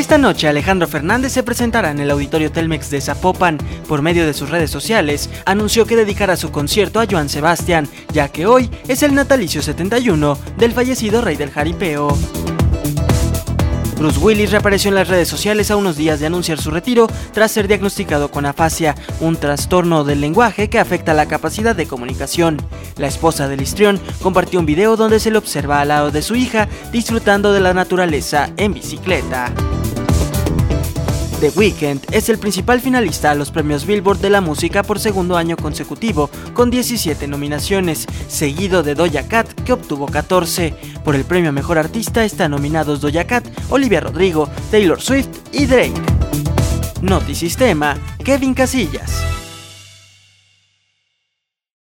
Esta noche Alejandro Fernández se presentará en el Auditorio Telmex de Zapopan. Por medio de sus redes sociales, anunció que dedicará su concierto a Joan Sebastián, ya que hoy es el natalicio 71 del fallecido rey del jaripeo. Bruce Willis reapareció en las redes sociales a unos días de anunciar su retiro tras ser diagnosticado con afasia, un trastorno del lenguaje que afecta la capacidad de comunicación. La esposa del histrión compartió un video donde se le observa al lado de su hija disfrutando de la naturaleza en bicicleta. The Weeknd es el principal finalista a los premios Billboard de la música por segundo año consecutivo, con 17 nominaciones, seguido de Doja Cat, que obtuvo 14. Por el premio a Mejor Artista están nominados Doja Cat, Olivia Rodrigo, Taylor Swift y Drake. Notisistema, Kevin Casillas.